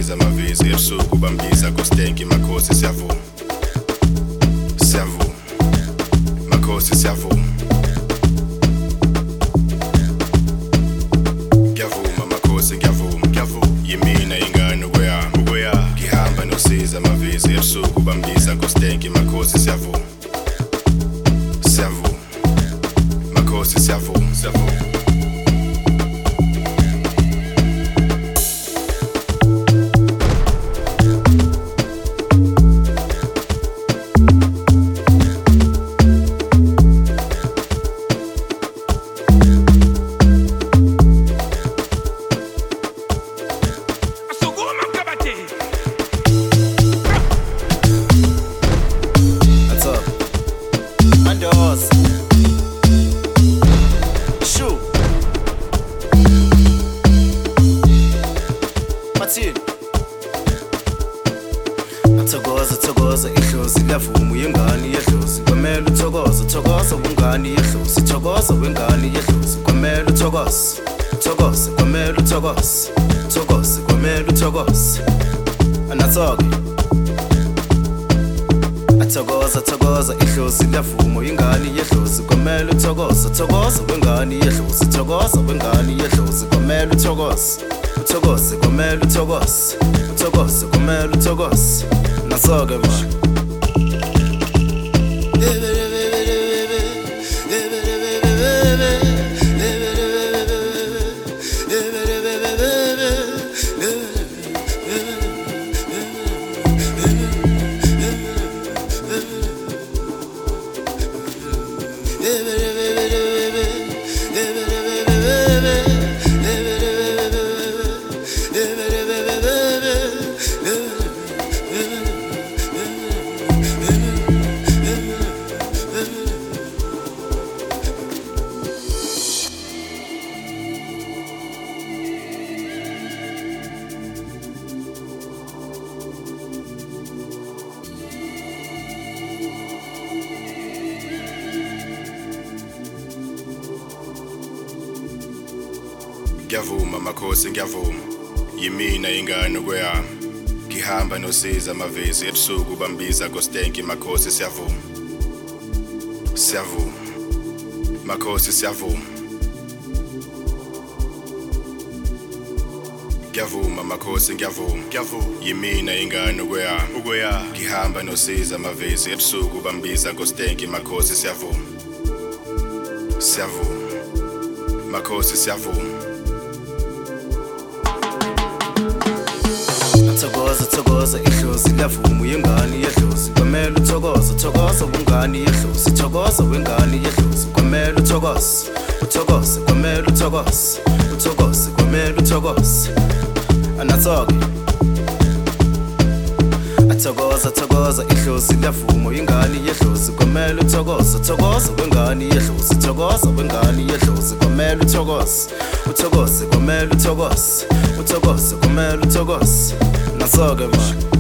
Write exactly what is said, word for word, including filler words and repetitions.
nosiza amavizi ebusuku bambisa kostenki makhosi siyavuma siyavuma makhosi siyavuma ngiyavuma makhosi ngiyavuma ngiyavuma yimina ingane ukweyami ukweyami ngihamba nosiza amavizi ebusuku bambisa kostenki makhosi siyavuma siyavuma makhosi siyavuma siyavuma Thokoza thokoza ihlozi lavuma uyingane yehlozi kwamela uthokoza thokoza wengane yehlozi thokoza wengane yehlozi kwamela uthokoza thokoza kwamela uthokoza thokoza kwamela uthokoza anathoke athokoza thokoza ihlozi lavuma uyingane yehlozi kwamela uthokoza thokoza wengane yehlozi thokoza wengane yehlozi kwamela uthokoza uthokoza kwamela uthokoza uthokoza kwamela uthokoza nasoke man ngiyavuma makhosi ngiyavuma yimina ingane ukweyami ngihamba nosiza amavizi ebusuku bambisa kostenki makhosi siyavuma siyavuma makhosi siyavuma ngiyavuma makhosi ngiyavuma ngiyavuma yimina ingane ukweyami ukweyami ngihamba nosiza amavizi ebusuku bambisa kostenki makhosi siyavuma siyavuma makhosi siyavuma thokoza thokoza ihlozi lavuma uyingane yehlozi kwamela uthokoza thokoza wengane yehlozi thokoza wengane yehlozi kwamela uthokoza uthokoza kwamela uthokoza uthokoza kwamela uthokoza anathoke athokoza thokoza ihlozi lavuma uyingane yehlozi kwamela uthokoza thokoza wengane yehlozi thokoza wengane yehlozi kwamela uthokoza uthokoza kwamela uthokoza uthokoza kwamela uthokoza nasoke man